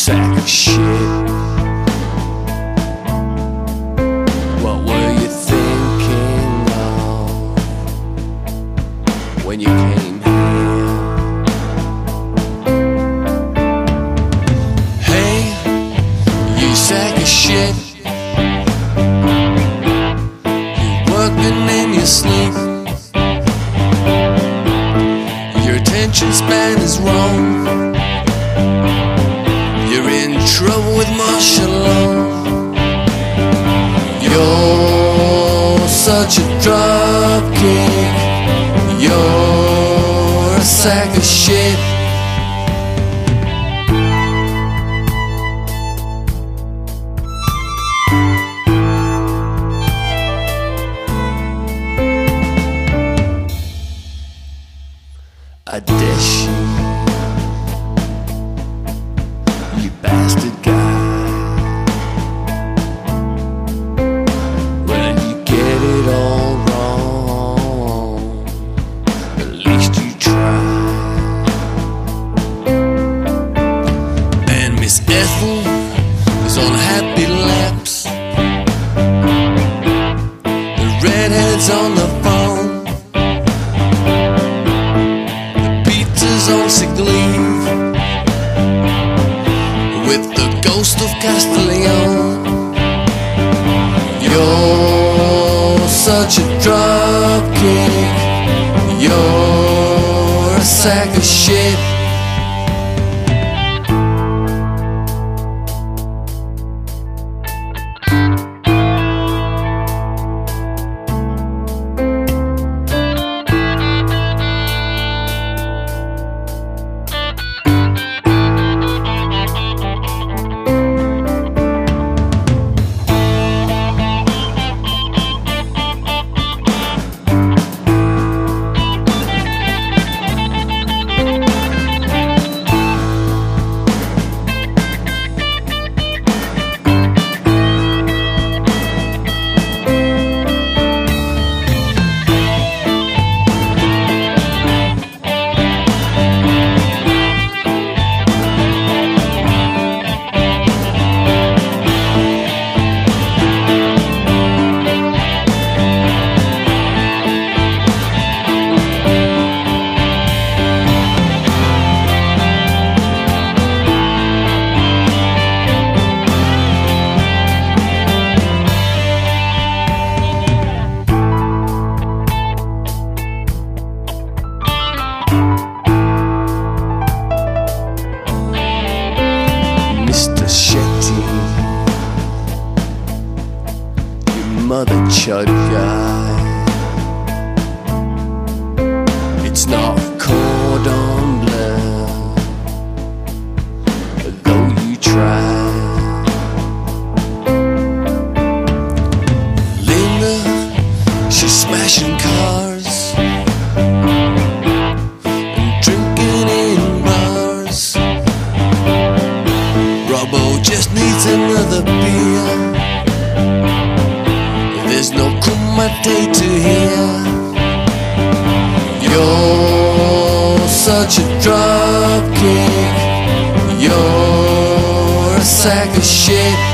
sack of shit. What were you thinking of when you came here? Hey, you sack of shit. You're working in your sleep. Your attention span is wrong. You're in trouble with martial law. You're such a dropkick. You're a sack of shit. I dish you bastard guy. Well, you get it all wrong. At least you try. And Miss Ethel is on happy laps. The redhead's on the phone. On sick leave with the ghost of Castiglione. You're such a dropkick. You're a sack of shit. Mr. Shetty, you mother chud guy. It's not cordon bleu, though you try. Linda, she's smashing cars and drinking in bars. Robbo just needs another beer. There's no kumite to hear. You're such a dropkick. You're a sack of shit.